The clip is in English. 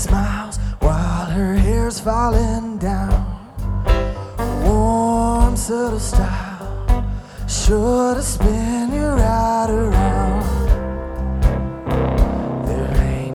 smiles while her hair's falling down. Warm, subtle style, sure to spin you right around.